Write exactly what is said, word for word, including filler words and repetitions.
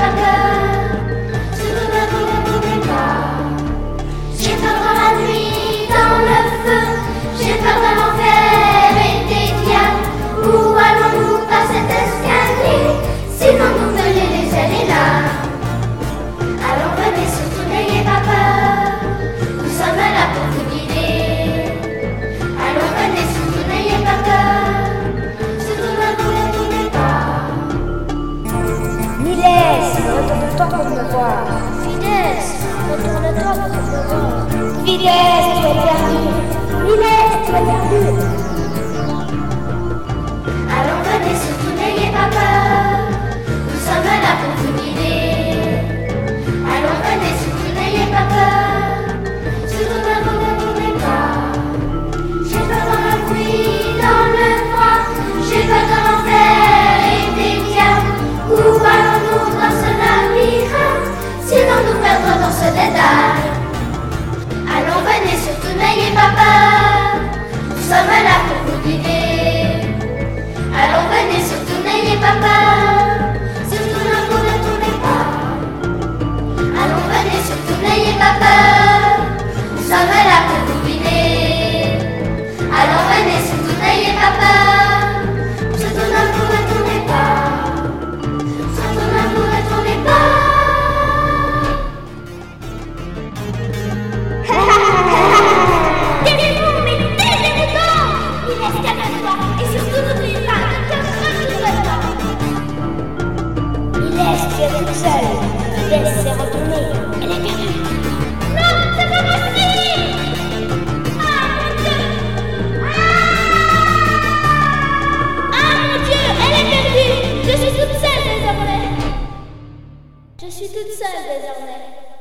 pas peur, surtout ne vous retournez pas. J'ai peur dans la nuit, dans le feu, j'ai peur de l'enfer et des diables. Où allons-nous par cet escalier? Sinon nous ne les laisserons là. Alors venez, surtout n'ayez pas peur, nous sommes là pour vous guider. Alors venez, surtout n'ayez pas peur, surtout ne vous retournez pas. Miles, retourne-toi pour me voir. Fides, retourne-toi pour me voir. Miles, tu es perdu. Miles, tu es perdu. Alors venez, surtout n'ayez pas peur, nous sommes là pour vous guider. Alors venez, surtout n'ayez pas peur, surtout ne vous retournez pas. J'ai peur dans la pluie, dans le froid, j'ai peur de l'enfer et des diables. Où allons-nous dans ce labyrinthe, sinon nous perdrons dans ce dédale. Alors venez, surtout n'ayez pas peur, nous sommes là pour vous guider. Alors venez, surtout n'ayez pas peur, surtout ne vous retournez pas. Alors venez, surtout n'ayez pas peur, nous sommes là pour vous guider. Alors venez, surtout n'ayez pas peur, surtout ne vous retournez pas. Surtout ne vous retournez pas. Taisez-vous, mais taisez-vous donc. Miles, calme-toi. Et surtout n'oubliez pas que personne ne vous attend. Miles, tu es toute seule. Miles s'est retournée. Elle est perdue. Non, c'est pas possible. Ah, mon Dieu. Ah, ah mon Dieu, elle est perdue. Je suis toute seule désormais. Je suis toute seule désormais.